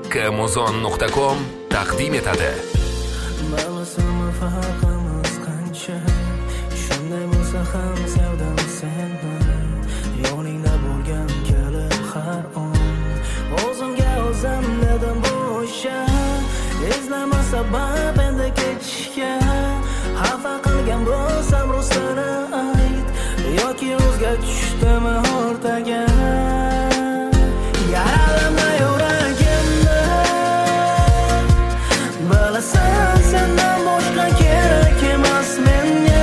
Kmuzon.com taqdim etadi. Bilasanmi farqimiz qancha? Shunday bo'lsa ham sevdim seni. Yoningda bo'lgan kelib har on. O'zimga o'zim dedim bo'sha. Izlama sabab endi ketishga. Xafa qilgan bo'lsam rostini ayt. Yoki o'zga tushdimi o'rtaga. Yaralama yuragimni. Bilasan sendan boshqa kerak emas menga.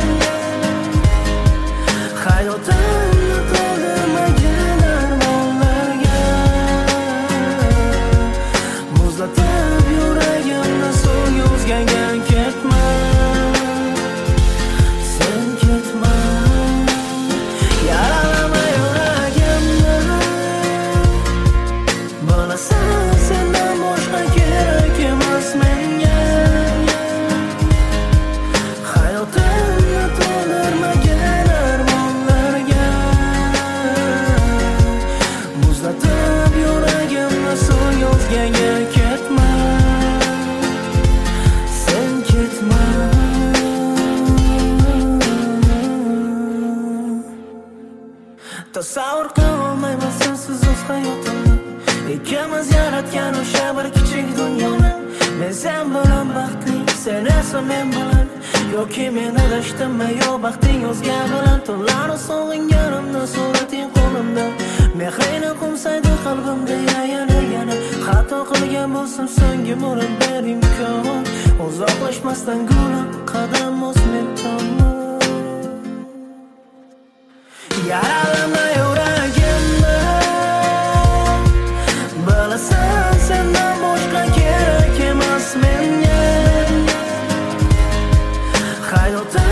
Hayotimni to'ldirmagan armonlarga. Muzlatib yuragimni suvga o'zganga ketma. Sen ketma. Yaralama yuragimni. Bilasan sendan boshqa kerak emas menga. Hayotimni to'ldirmagan armonlarga. Muzlatib yuragimni suvga o'zganga ketma. Sen ketma. Tasavvur qilolmayman sensiz o'z hayotimni. Ikkimiz yaratgan o'sha bir kichik dunyoni. Men sen bilan baxtli, sen esa men bilan. Yoki men adashdimmi, yo baxting o'zga bilan. Tunlar sog'inganimda surating qo'limda. Mehrini qo'msaydi qalbimda yana. Xato qilgan bo'lsam so'nggi bo'lib ber imkon. Uzoqlashmasdan gulim qadam o'z men tomon. Yaralama yuragimni. Bilasan sendan boshqa kerak emas menga. Hayotim